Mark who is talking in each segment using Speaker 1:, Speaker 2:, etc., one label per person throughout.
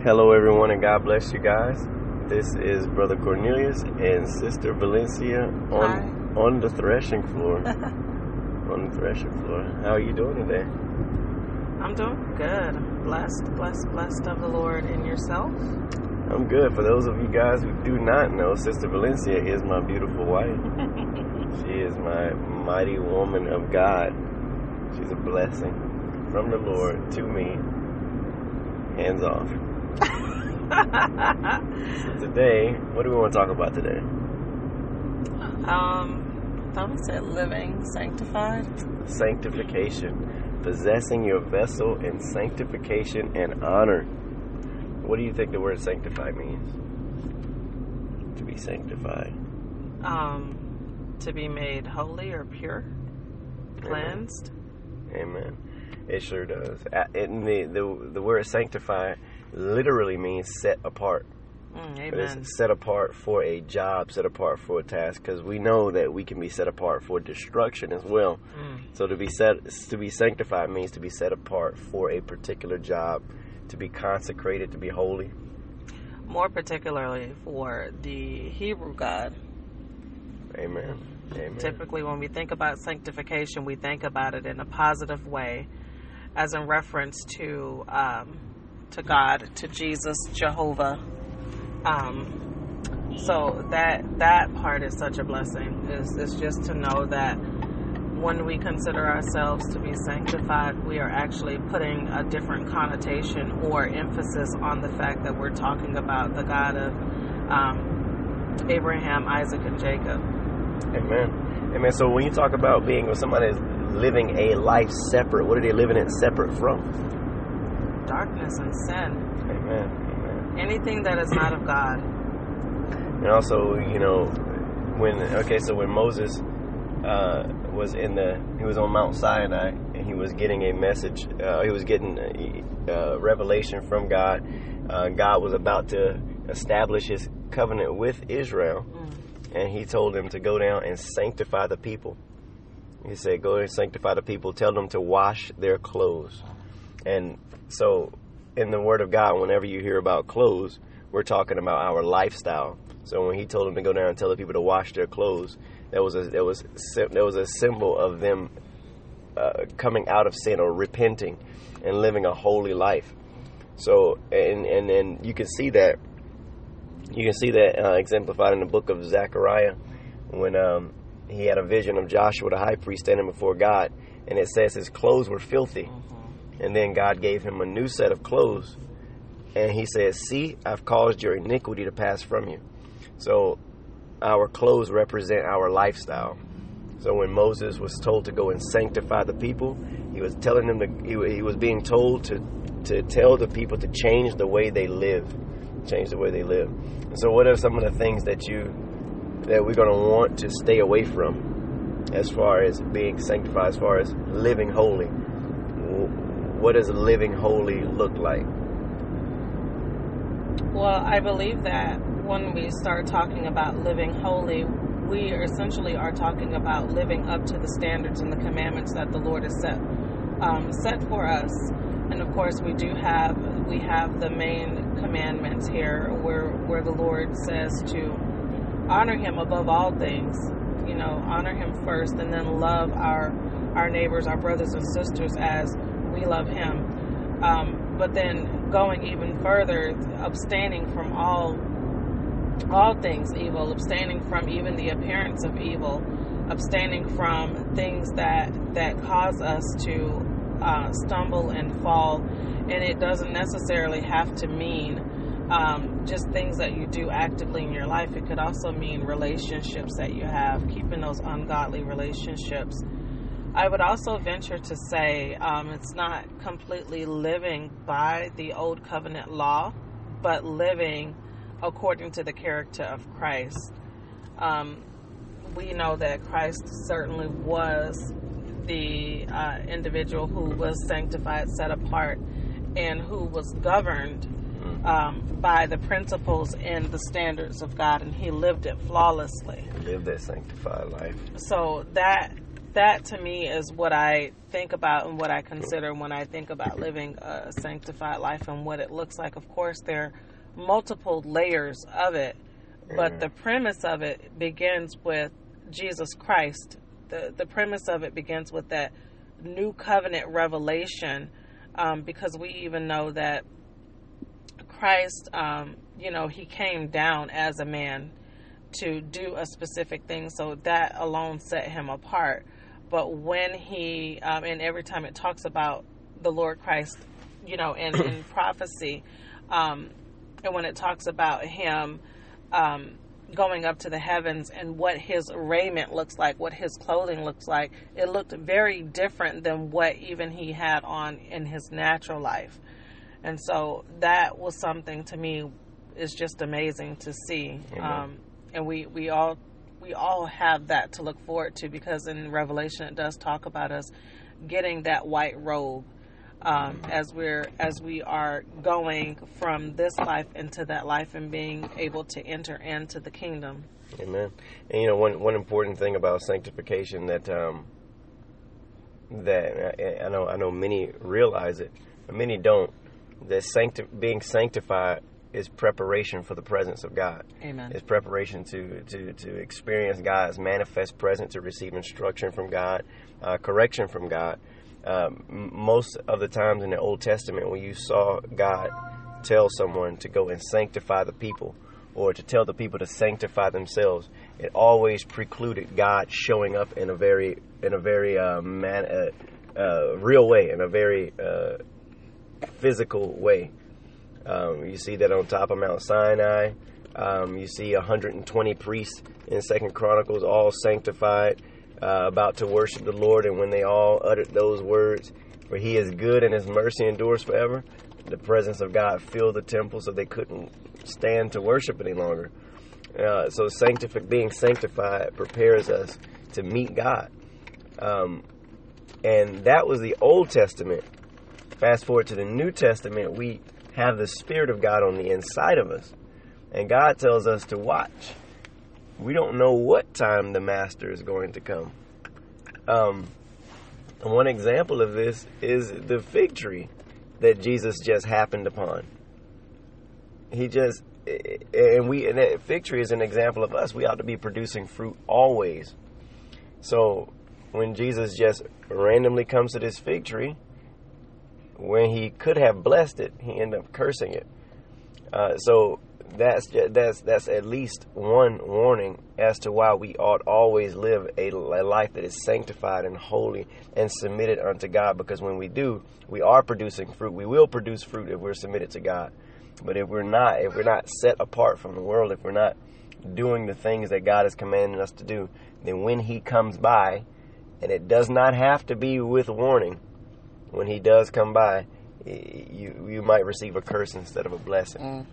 Speaker 1: Hello everyone and God bless you guys. This is Brother Cornelius and Sister Valencia on the threshing floor. On the threshing floor. How are you doing today?
Speaker 2: I'm doing good. Blessed of the Lord. And yourself?
Speaker 1: I'm good. For those of you guys who do not know, Sister Valencia is my beautiful wife. She is my mighty woman of God. She's a blessing from the Lord to me. Hands off. So today, what do we want to talk about today?
Speaker 2: I thought we said living sanctified.
Speaker 1: Sanctification. Possessing your vessel in sanctification and honor. What do you think the word sanctified means? To be sanctified.
Speaker 2: To be made holy or pure. Cleansed.
Speaker 1: Amen. It sure does. The word sanctify literally means set apart.
Speaker 2: Amen.
Speaker 1: It's set apart for a job, set apart for a task, because we know that we can be set apart for destruction as well. So to be sanctified means to be set apart for a particular job, to be consecrated, to be holy. More
Speaker 2: particularly for the Hebrew God.
Speaker 1: Amen. Amen.
Speaker 2: Typically, when we think about sanctification, we think about it in a positive way, as in reference to God, to Jesus, Jehovah. So that part is such a blessing. It's just to know that when we consider ourselves to be sanctified, we are actually putting a different connotation or emphasis on the fact that we're talking about the God of Abraham, Isaac, and Jacob.
Speaker 1: Amen. Amen. So when you talk about being with somebody that's living a life separate, what are they living it separate from?
Speaker 2: Darkness and sin.
Speaker 1: Amen. Amen.
Speaker 2: Anything that is not of God.
Speaker 1: And also, when Moses he was on Mount Sinai and he was getting a message, he was getting a revelation from God. God was about to establish his covenant with Israel, and he told him to go down and sanctify the people. He said, go and sanctify the people, tell them to wash their clothes. And so in the Word of God, whenever you hear about clothes, we're talking about our lifestyle. So when he told them to go down and tell the people to wash their clothes, there was a symbol of them coming out of sin or repenting and living a holy life. So and you can see that exemplified in the book of Zechariah when he had a vision of Joshua the high priest standing before God, and it says his clothes were filthy. And then God gave him a new set of clothes, and he says, see, I've caused your iniquity to pass from you. So our clothes represent our lifestyle. So when Moses was told to go and sanctify the people, he was telling them he was being told to tell the people to change the way they live. Change the way they live. And so what are some of the things that we're going to want to stay away from as far as being sanctified, as far as living holy? What does living holy look like?
Speaker 2: Well, I believe that when we start talking about living holy, we essentially are talking about living up to the standards and the commandments that the Lord has set for us. And of course, we have the main commandments here where the Lord says to honor Him above all things. Honor Him first, and then love our neighbors, our brothers and sisters as we love Him. But then going even further, abstaining from all things evil, abstaining from even the appearance of evil, abstaining from things that cause us to stumble and fall. And it doesn't necessarily have to mean just things that you do actively in your life. It could also mean relationships that you have, keeping those ungodly relationships. I would also venture to say it's not completely living by the old covenant law, but living according to the character of Christ. We know that Christ certainly was the individual who was sanctified, set apart, and who was governed by the principles and the standards of God, and he lived it flawlessly.
Speaker 1: He lived that sanctified life.
Speaker 2: So that that to me is what I think about and what I consider when I think about living a sanctified life and what it looks like. Of course, there are multiple layers of it, but the premise of it begins with Jesus Christ. The premise of it begins with that new covenant revelation, because we even know that Christ, he came down as a man to do a specific thing, so that alone set him apart. But when he, and every time it talks about the Lord Christ, in prophecy, and when it talks about him going up to the heavens and what his raiment looks like, what his clothing looks like, it looked very different than what even he had on in his natural life. And so that was something to me is just amazing to see. And we all have that to look forward to, because in Revelation it does talk about us getting that white robe as we are going from this life into that life and being able to enter into the kingdom.
Speaker 1: Amen. And one important thing about sanctification that I know many realize it, but many don't. That being sanctified is preparation for the presence of God.
Speaker 2: Amen.
Speaker 1: It's preparation to experience God's manifest presence, to receive instruction from God, correction from God. Most of the times in the Old Testament, when you saw God tell someone to go and sanctify the people, or to tell the people to sanctify themselves, it always precluded God showing up in a very real way, in a very physical way. You see that on top of Mount Sinai. You see 120 priests in 2 Chronicles, all sanctified, about to worship the Lord. And when they all uttered those words, "For he is good and his mercy endures forever," the presence of God filled the temple, so they couldn't stand to worship any longer. So being sanctified prepares us to meet God. And that was the Old Testament. Fast forward to the New Testament, we have the Spirit of God on the inside of us. And God tells us to watch. We don't know what time the Master is going to come. One example of this is the fig tree that Jesus just happened upon. And that fig tree is an example of us. We ought to be producing fruit always. So when Jesus just randomly comes to this fig tree, when he could have blessed it, he ended up cursing it. So that's at least one warning as to why we ought always live a life that is sanctified and holy and submitted unto God. Because when we do, we are producing fruit. We will produce fruit if we're submitted to God. But if we're not set apart from the world, if we're not doing the things that God is commanding us to do, then when he comes by, and it does not have to be with warning, when he does come by, you might receive a curse instead of a blessing.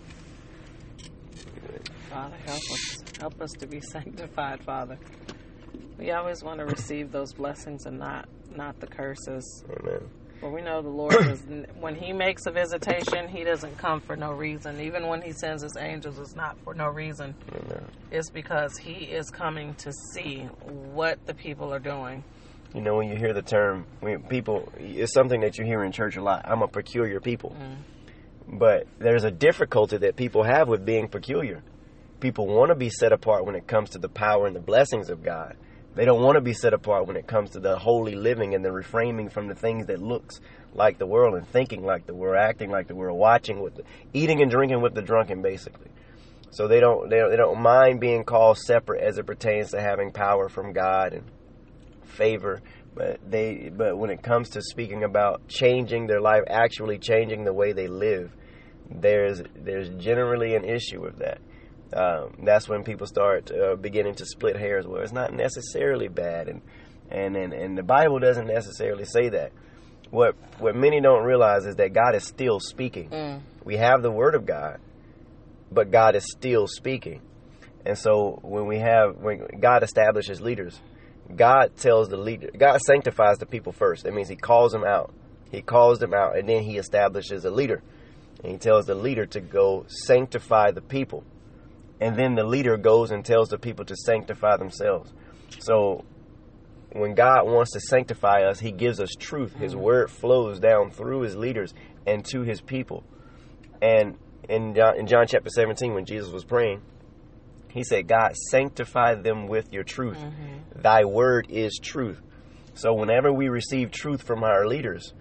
Speaker 2: Father, help us to be sanctified, Father. We always want to receive those blessings and not the curses.
Speaker 1: Amen.
Speaker 2: But we know the Lord is, when he makes a visitation, he doesn't come for no reason. Even when he sends his angels, it's not for no reason.
Speaker 1: Amen.
Speaker 2: It's because he is coming to see what the people are doing.
Speaker 1: When you hear the term, it's something that you hear in church a lot. I'm a peculiar people. But there's a difficulty that people have with being peculiar. People want to be set apart when it comes to the power and the blessings of God. They don't want to be set apart when it comes to the holy living and the refraining from the things that looks like the world and thinking like the world, acting like the world, eating and drinking with the drunken, basically. So they don't mind being called separate as it pertains to having power from God and favor, but when it comes to speaking about changing their life, actually changing the way they live, there's generally an issue with that. That's when people start beginning to split hairs. Well, it's not necessarily bad, and the Bible doesn't necessarily say that. What many don't realize is that God is still speaking. We have the Word of God, but God is still speaking. And so when God establishes leaders, God sanctifies the people first. That means he calls them out. He calls them out, and then he establishes a leader. And he tells the leader to go sanctify the people. And then the leader goes and tells the people to sanctify themselves. So when God wants to sanctify us, he gives us truth. His word flows down through his leaders and to his people. And in John chapter 17, when Jesus was praying, he said, God, sanctify them with your truth. Thy word is truth. So whenever we receive truth from our leaders,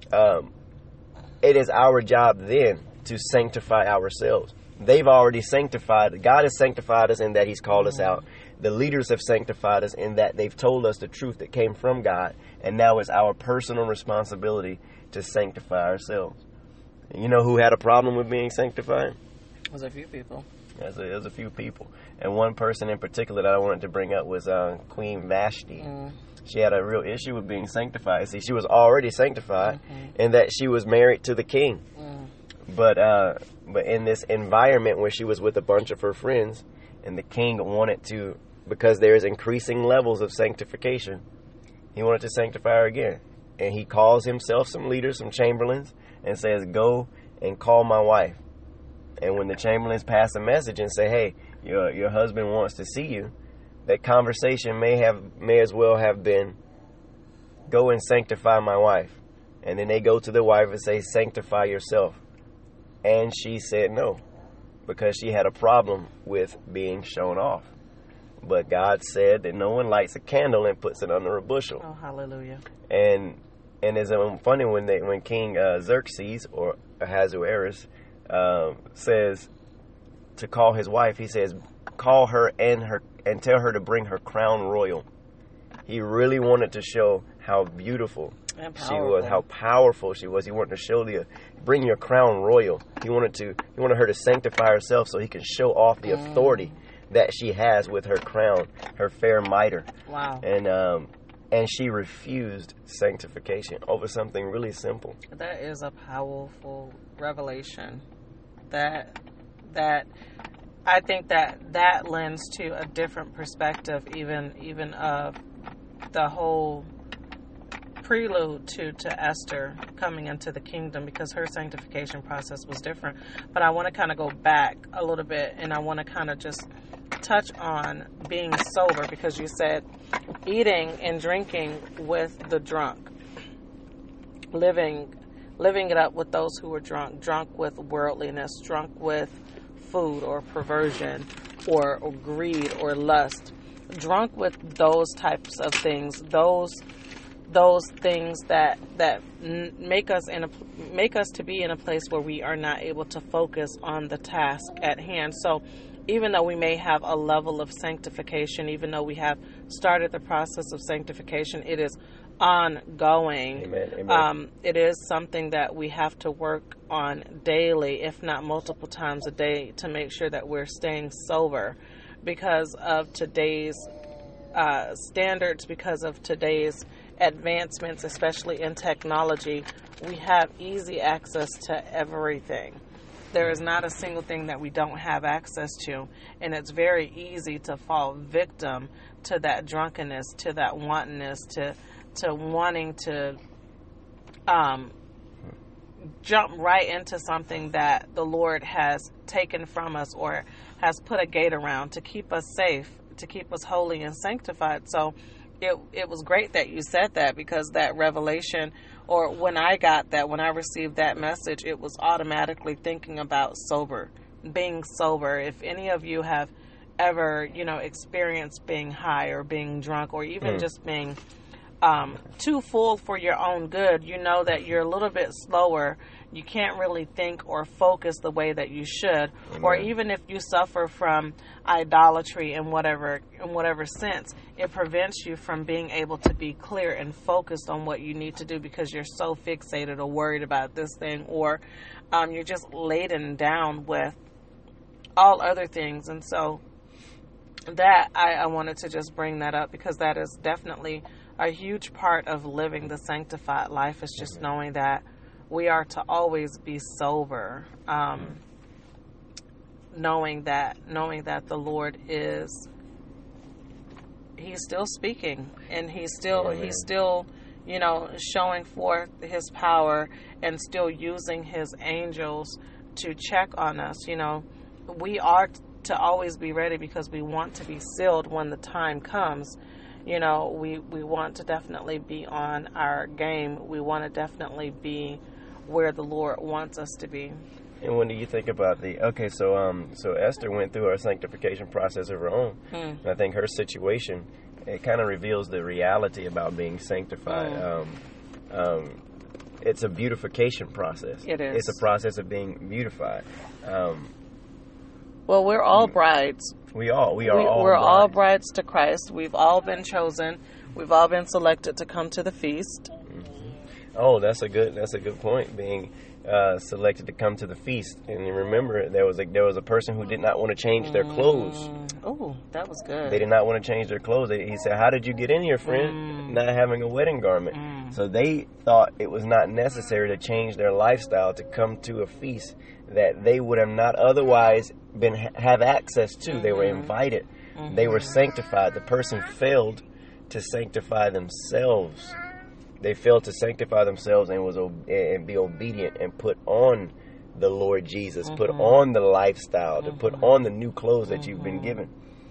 Speaker 1: it is our job then to sanctify ourselves. They've already sanctified. God has sanctified us in that he's called us out. The leaders have sanctified us in that they've told us the truth that came from God. And now it's our personal responsibility to sanctify ourselves. And you know who had a problem with being sanctified?
Speaker 2: There's a few people.
Speaker 1: There's a few people. And one person in particular that I wanted to bring up was Queen Vashti. She had a real issue with being sanctified. See, she was already sanctified in that she was married to the king. But in this environment where she was with a bunch of her friends, and the king wanted to, because there's increasing levels of sanctification, he wanted to sanctify her again. And he calls himself some leaders, some chamberlains, and says, go and call my wife. And when the chamberlains pass a message and say, hey, your husband wants to see you, that conversation may as well have been, go and sanctify my wife. And then they go to the wife and say, sanctify yourself. And she said no, because she had a problem with being shown off. But God said that no one lights a candle and puts it under a bushel.
Speaker 2: Oh, hallelujah.
Speaker 1: And it's funny when King Xerxes or Ahasuerus says to call his wife, he says, call her and tell her to bring her crown royal. He really wanted to show how beautiful she was, how powerful she was. He wanted to show bring your crown royal. He wanted her to sanctify herself so he can show off the authority that she has with her crown, her fair mitre.
Speaker 2: Wow.
Speaker 1: And she refused sanctification over something really simple.
Speaker 2: That is a powerful revelation. That I think that lends to a different perspective, even of the whole prelude to Esther coming into the kingdom, because her sanctification process was different. But I want to kind of go back a little bit, and I want to kind of just touch on being sober, because you said eating and drinking with the drunk, living it up with those who were drunk with worldliness, drunk with food or perversion or greed or lust, drunk with those types of things, those things that make us to be in a place where we are not able to focus on the task at hand. So even though we may have a level of sanctification, even though we have started the process of sanctification, it is ongoing.
Speaker 1: Amen.
Speaker 2: It is something that we have to work on daily, if not multiple times a day, to make sure that we're staying sober because of today's standards, because of today's advancements, especially in technology. We have easy access to everything. There is not a single thing that we don't have access to, and it's very easy to fall victim to that drunkenness, to that wantonness, to wanting to jump right into something that the Lord has taken from us or has put a gate around to keep us safe, to keep us holy and sanctified. So it was great that you said that, because that revelation, or when I received that message, it was automatically thinking about being sober. If any of you have ever, experienced being high or being drunk or even just being too full for your own good, you know that you're a little bit slower. You can't really think or focus the way that you should. Amen. Or even if you suffer from idolatry in whatever sense, it prevents you from being able to be clear and focused on what you need to do, because you're so fixated or worried about this thing, or you're just laden down with all other things. And so that I wanted to just bring that up, because that is definitely a huge part of living the sanctified life, is just knowing that we are to always be sober, knowing that the Lord He's still speaking, and He's still showing forth His power, and still using His angels to check on us. We are to always be ready, because we want to be sealed when the time comes. You know, we want to definitely be on our game. We want to definitely be where the Lord wants us to be.
Speaker 1: And when do you think about so Esther went through her sanctification process of her own. And I think her situation, it kind of reveals the reality about being sanctified. It's a beautification process.
Speaker 2: It is.
Speaker 1: It's a process of being beautified.
Speaker 2: Well, we're all brides.
Speaker 1: We're all
Speaker 2: brides to Christ. We've all been chosen. We've all been selected to come to the feast.
Speaker 1: Oh, that's a good point. Being selected to come to the feast, and you remember there was a person who did not want to change their clothes.
Speaker 2: Oh, that was good.
Speaker 1: They did not want to change their clothes. He said, "How did you get in here, friend? Not having a wedding garment." So they thought it was not necessary to change their lifestyle to come to a feast that they would have not otherwise have access to. They were invited. They were sanctified. The person failed to sanctify themselves. They failed to sanctify themselves and be obedient and put on the Lord Jesus, put on the lifestyle, to put on the new clothes that you've been given.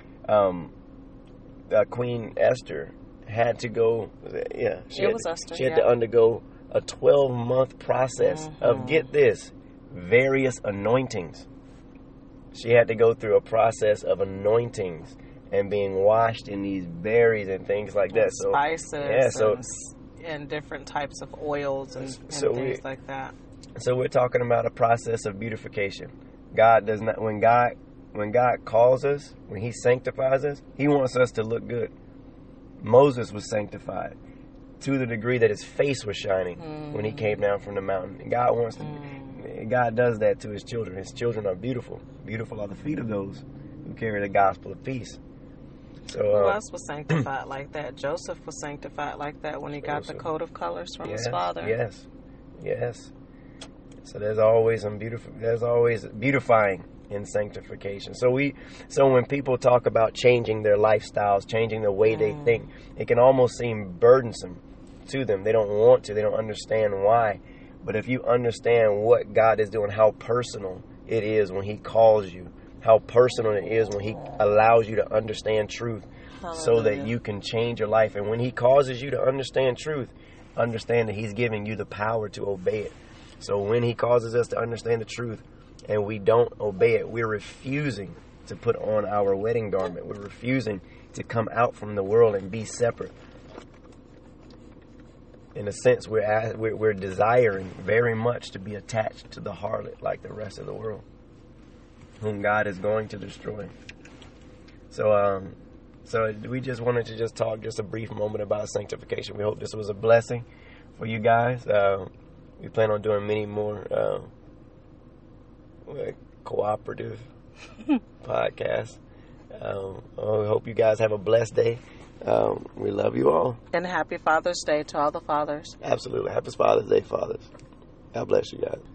Speaker 1: Queen Esther had to go. She had to undergo a 12-month process of, get this, various anointings. She had to go through a process of anointings and being washed in these berries and things like that.
Speaker 2: Spices. And different types of oils and things like that.
Speaker 1: So we're talking about a process of beautification. God does not, when God calls us, when He sanctifies us, He wants us to look good. Moses was sanctified to the degree that his face was shining when he came down from the mountain. And God does that to His children. His children are beautiful. Beautiful are the feet of those who carry the gospel of peace. So,
Speaker 2: who else was sanctified like that? Joseph was sanctified like that when he got the coat of colors from his father.
Speaker 1: Yes. So there's always beautifying in sanctification. So when people talk about changing their lifestyles, changing the way they think, it can almost seem burdensome to them. They don't want to. They don't understand why. But if you understand what God is doing, how personal it is when He calls you, how personal it is when He allows you to understand truth. Hallelujah. So that you can change your life. And when He causes you to understand truth, understand that He's giving you the power to obey it. So when He causes us to understand the truth and we don't obey it, we're refusing to put on our wedding garment. We're refusing to come out from the world and be separate. In a sense, we're desiring very much to be attached to the harlot like the rest of the world, whom God is going to destroy. So we just wanted to just talk just a brief moment about sanctification. We hope this was a blessing for you guys. We plan on doing many more cooperative podcasts. We hope you guys have a blessed day. We love you all.
Speaker 2: And happy Father's Day to all the fathers.
Speaker 1: Absolutely. Happy Father's Day, fathers. God bless you guys.